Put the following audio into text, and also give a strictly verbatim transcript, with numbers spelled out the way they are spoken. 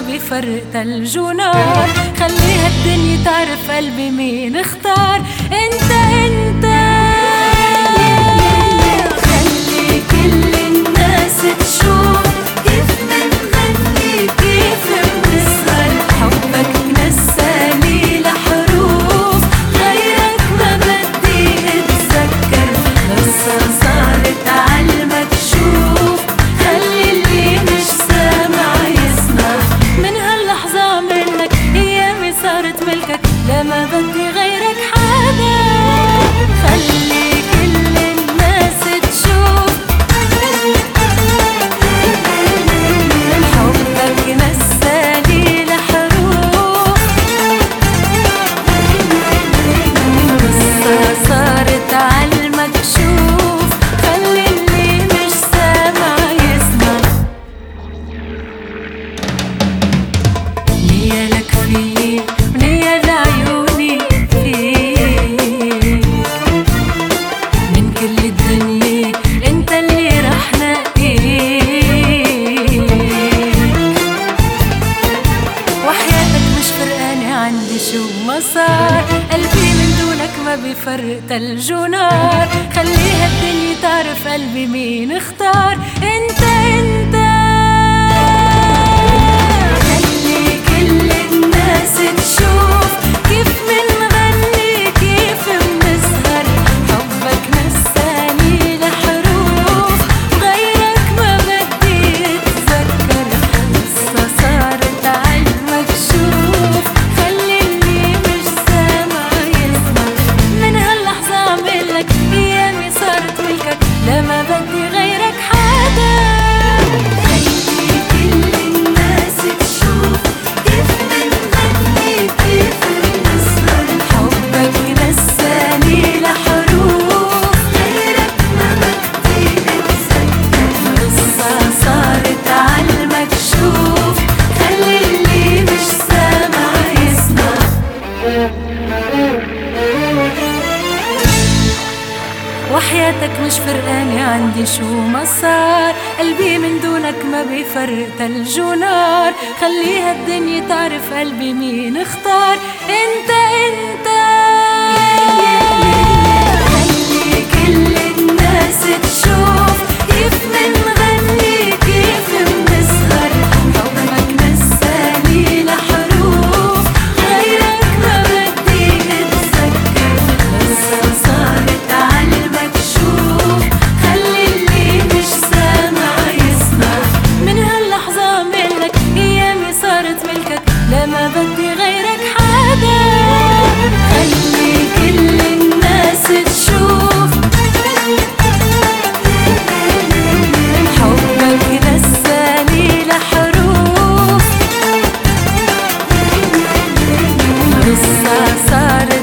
بيفرق تلج ونار. خليها الدنيا تعرف قلبي مين اختار. انت انت خلي كل الناس تشوف كيف بنغني كيف بنسهر. حبك نساني لحروف غيرك ما بدي اتذكر. قصة صارت عالمكشوف خلي اللي مش سامع يسمع. من هاللحظة منك ايامي صارت ملكك لا ما بدي غيرك حدا. خلي كل الناس تشوف حبك نساني لحروف. قصة صارت عالمكشوف خلي اللي مش سامع يسمع. نية لك فيي ونية لعيوني فيك. من كل الدنيا انت اللي رح نقيك. وحياتك مش فرقانة عندي شو ما صار. قلبي من دونك ما بيفرق تلج ونار. خليها الدنيا تعرف قلبي مين اختار. انت انت خلي كل الناس تشوف كيف منغني كيف بنسهر. حبك نساني لحروف غيرك ما بدي اتذكر. قصة صارت عالمكشوف خلي اللي مش سامع يسمع. من هاللحظة عملك ايامي صارت ملكك لا ما بدي غيرك حدا. خلي كل الناس تشوف كيف بنغني كيف بنسهر. حبك نساني لحروف غيرك ما بدي اتذكر. قصة صارت عالمكشوف خلي اللي مش سامع يسمع. وحياتك مش فرقانة عندي شو ما صار. قلبي من دونك ما بيفرق تلج ونار. خليها الدنيا تعرف قلبي مين اختار. انت انت خلي كل الناس تشوف كيف منغني كيف بنسهر. حبك نساني لحروف غيرك ما بدي اتذكر. قصة صارت عالمكشوف خلي اللي مش سامع يسمع. من هاللحظة منك ايامي صارت ملكك لا ما بدي غيرك حدا. خلي كل الناس تشوف حبك نساني لحروف. قصة صارت